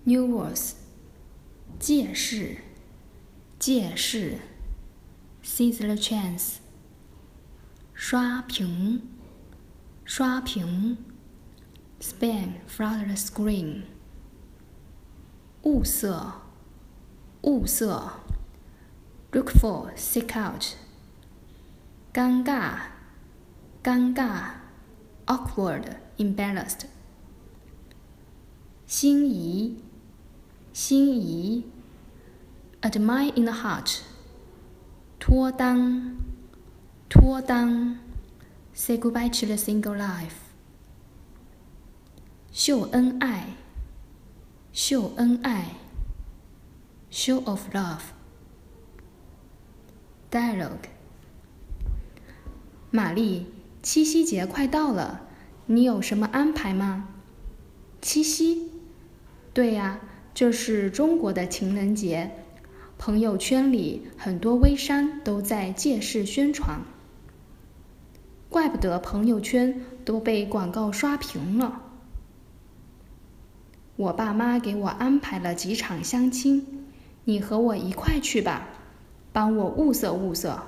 New words 借势 Seize the chance 刷屏 Spam flood the screen 物色 Look for, seek out 尴尬 Awkward, embarrassed 心仪 Admire in the heart 脱单 Say goodbye to the single life 秀恩爱 Show of love Dialogue 玛丽，七夕节快到了，你有什么安排吗？七夕？对呀，这是中国的情人节，朋友圈里很多微商都在借势宣传，怪不得朋友圈都被广告刷屏了。我爸妈给我安排了几场相亲，你和我一块去吧，帮我物色物色。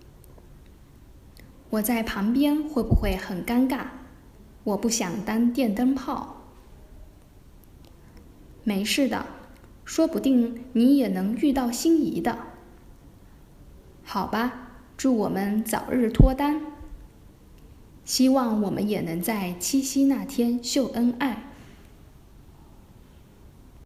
我在旁边会不会很尴尬？我不想当电灯泡。没事的，说不定你也能遇到心仪的。好吧，祝我们早日脱单。希望我们也能在七夕那天秀恩爱。